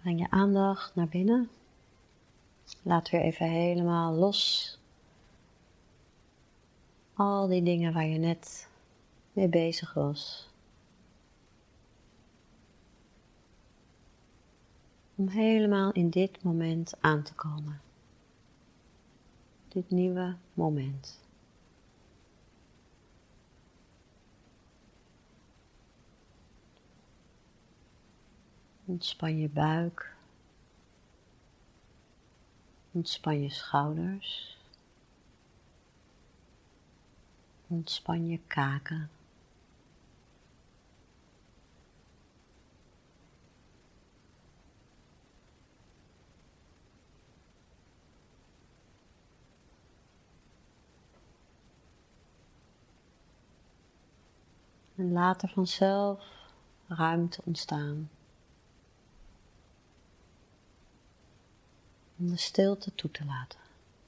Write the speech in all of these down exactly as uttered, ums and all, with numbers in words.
Breng je aandacht naar binnen. Laat weer even helemaal los. Al die dingen waar je net mee bezig was. Om helemaal in dit moment aan te komen. Dit nieuwe moment. Ontspan je buik. Ontspan je schouders. Ontspan je kaken. En laat er vanzelf ruimte ontstaan. Om de stilte toe te laten.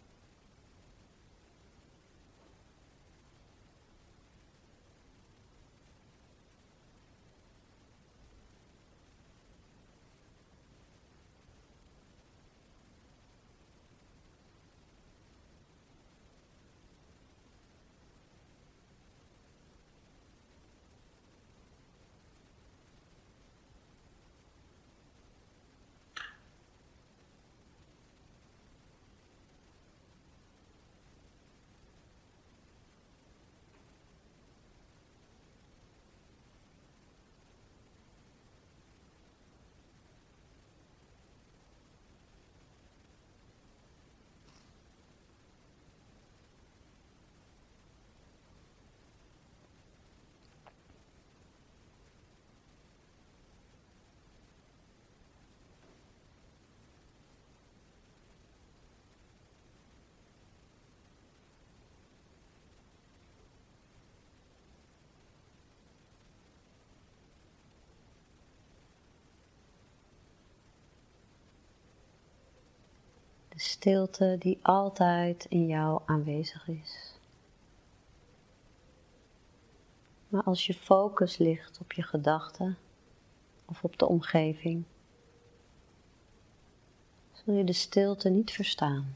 De stilte die altijd in jou aanwezig is. Maar als je focus ligt op je gedachten of op de omgeving, zul je de stilte niet verstaan.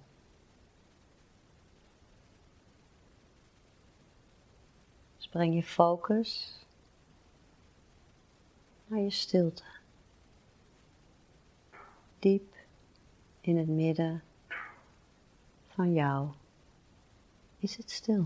Dus breng je focus naar je stilte. Diep in het midden van jou is het stil.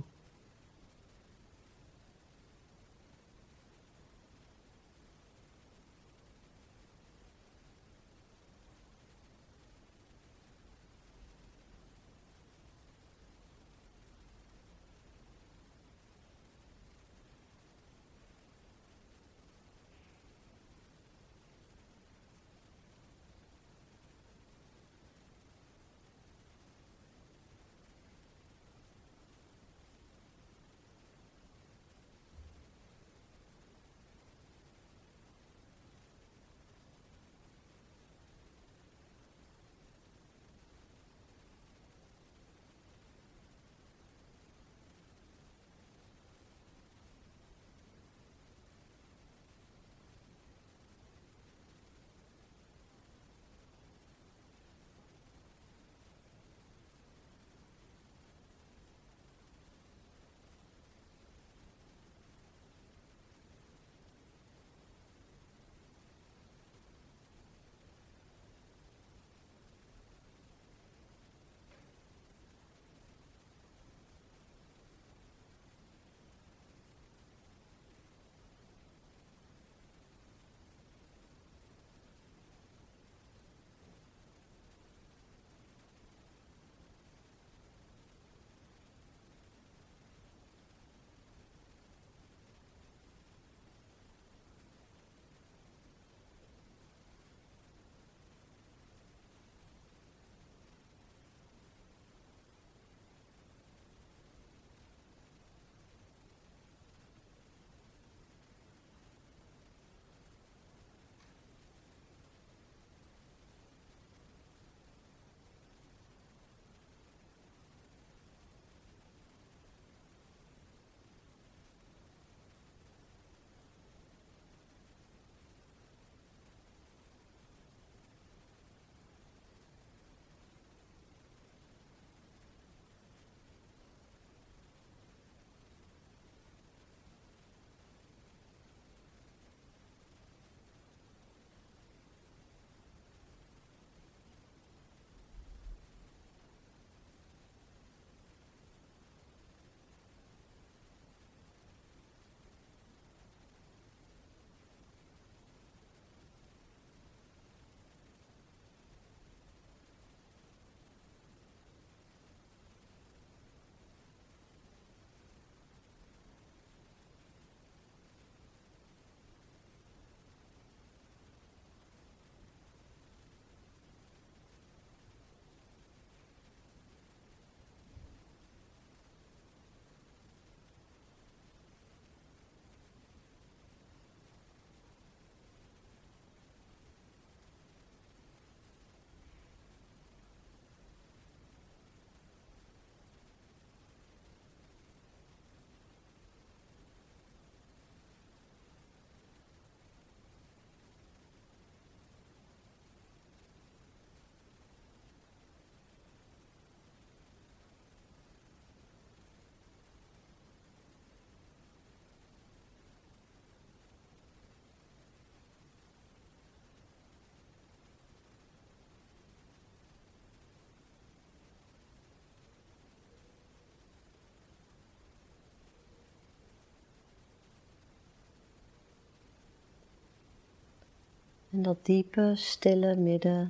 En dat diepe, stille midden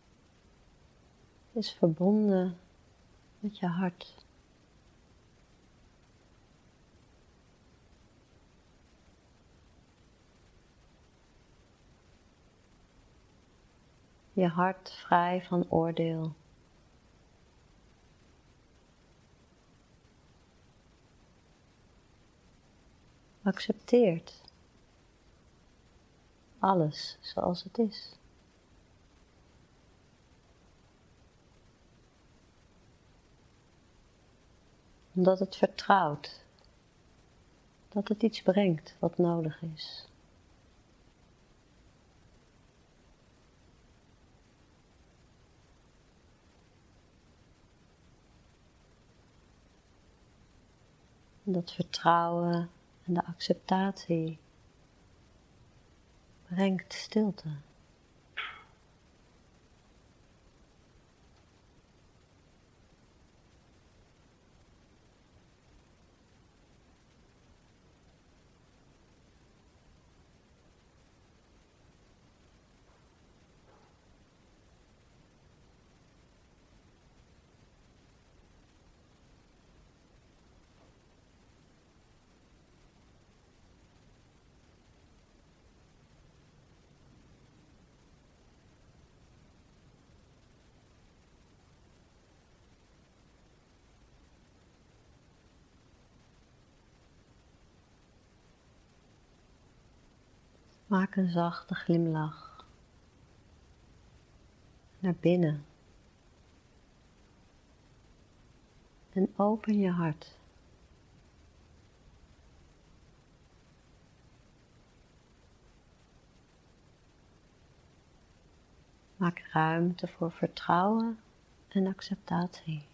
is verbonden met je hart. Je hart vrij van oordeel. Accepteert alles zoals het is. Omdat het vertrouwt dat het iets brengt wat nodig is. En dat vertrouwen en de acceptatie brengt stilte. Maak een zachte glimlach naar binnen en open je hart. Maak ruimte voor vertrouwen en acceptatie.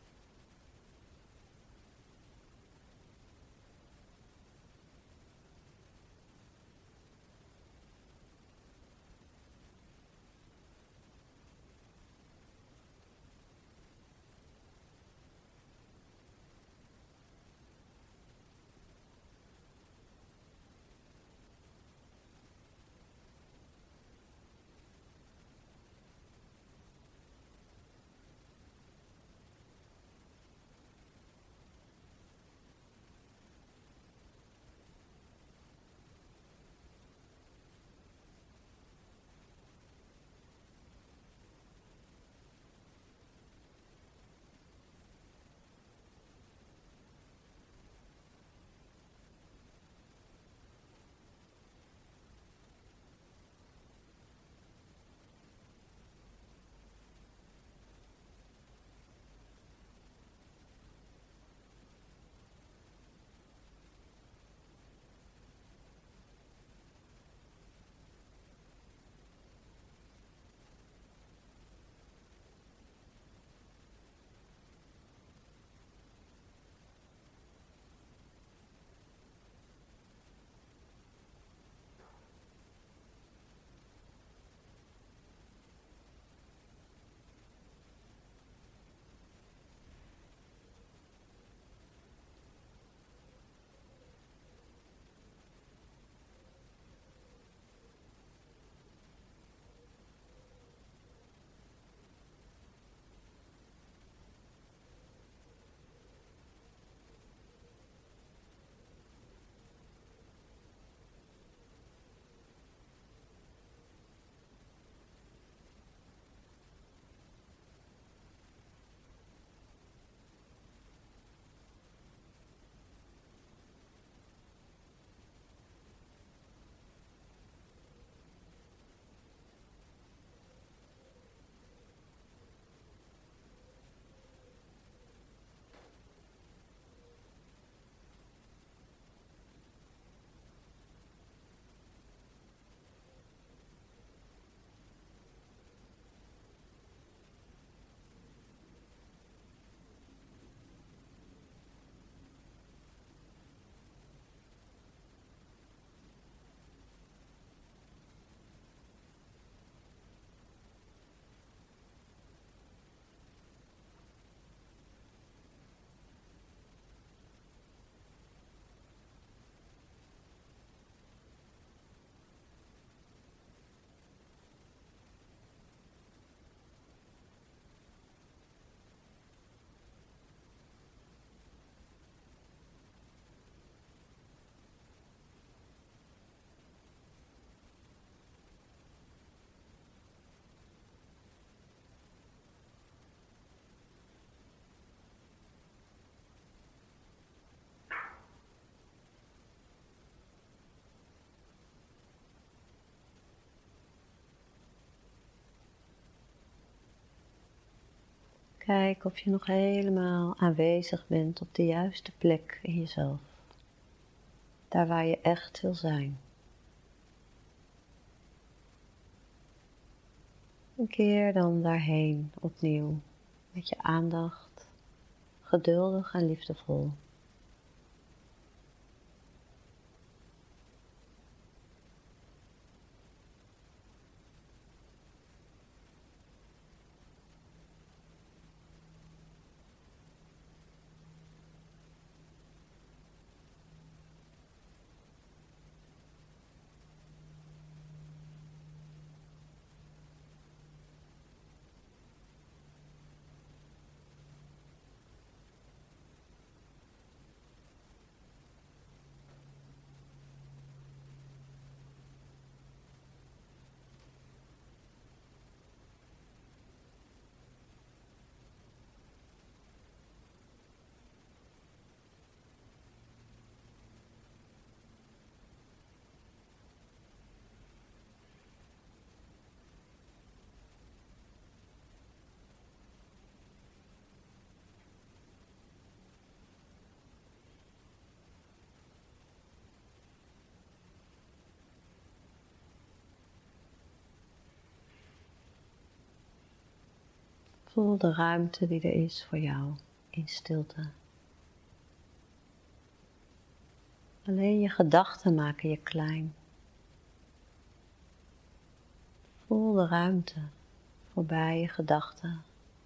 Kijk of je nog helemaal aanwezig bent op de juiste plek in jezelf. Daar waar je echt wil zijn. En keer dan daarheen opnieuw met je aandacht, geduldig en liefdevol. Voel de ruimte die er is voor jou in stilte. Alleen je gedachten maken je klein. Voel de ruimte voorbij je gedachten.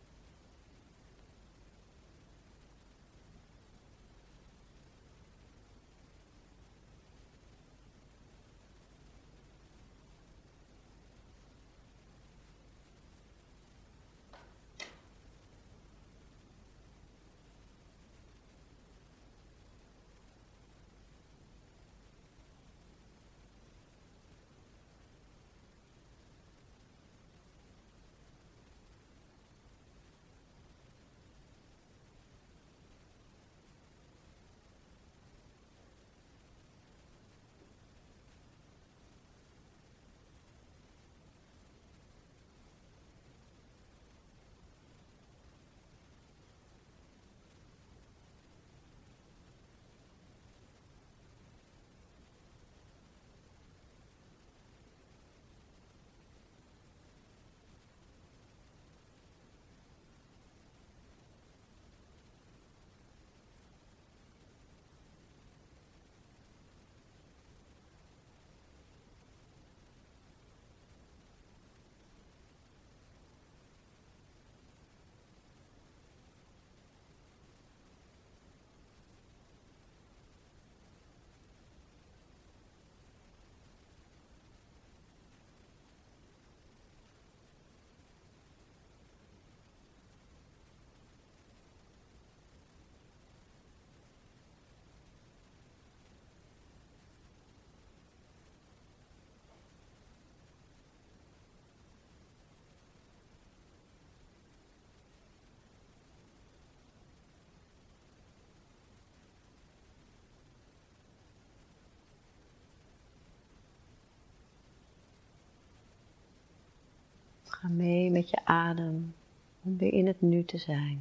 Ga mee met je adem om weer in het nu te zijn.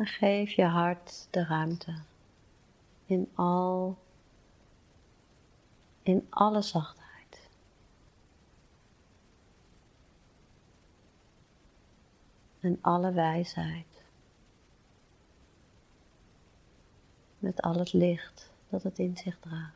En geef je hart de ruimte in al, in alle zachtheid. En alle wijsheid. Met al het licht dat het in zich draagt.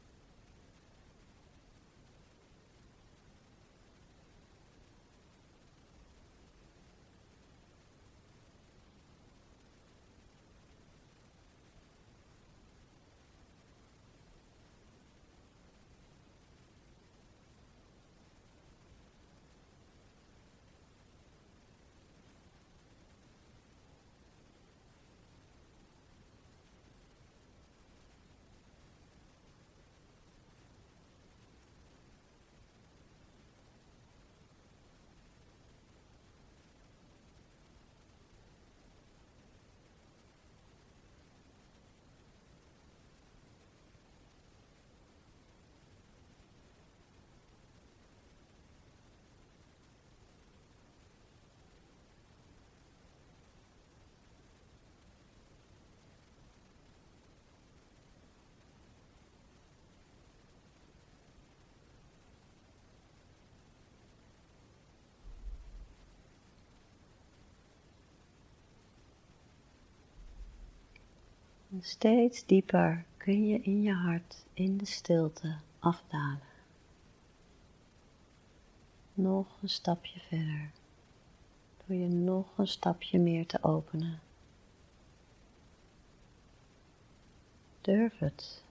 En steeds dieper kun je in je hart, in de stilte, afdalen. Nog een stapje verder, door je nog een stapje meer te openen. Durf het.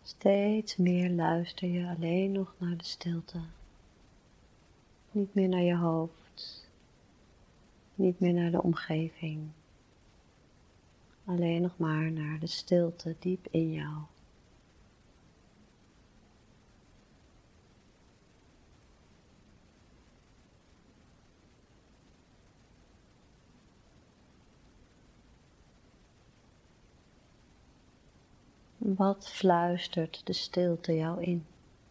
Steeds meer luister je alleen nog naar de stilte. Niet meer naar je hoofd. Niet meer naar de omgeving. Alleen nog maar naar de stilte diep in jou. Wat fluistert de stilte jou in?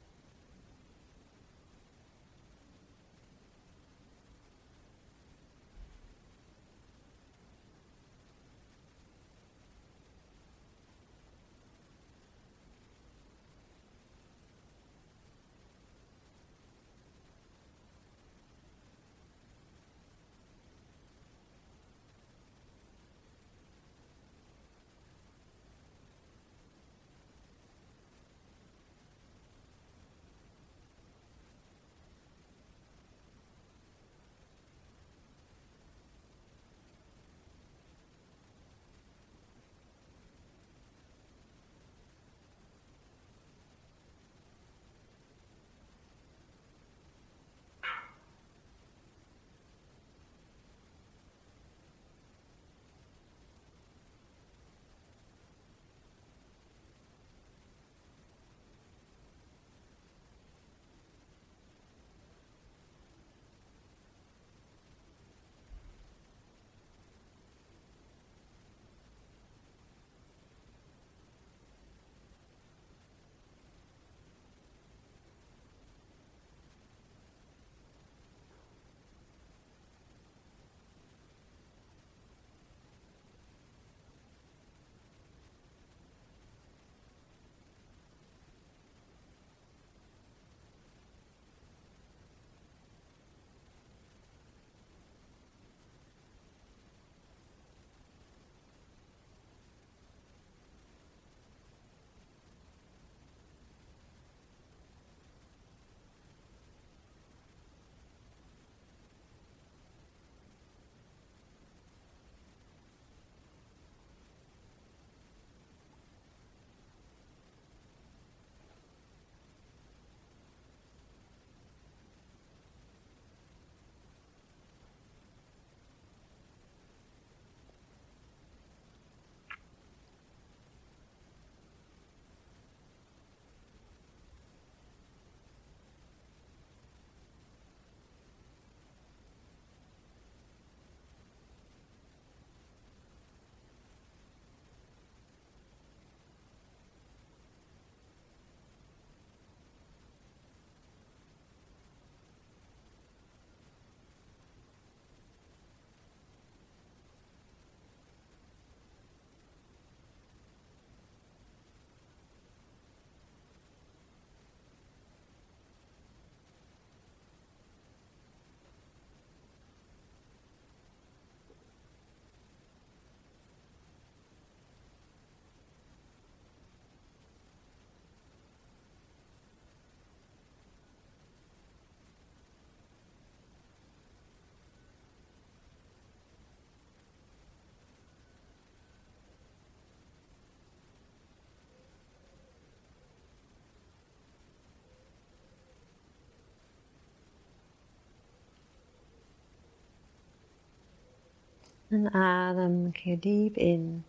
En adem een keer diep in.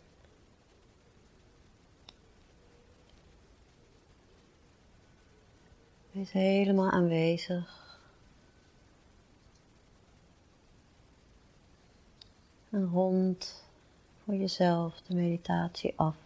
Wees helemaal aanwezig. En rond voor jezelf de meditatie af.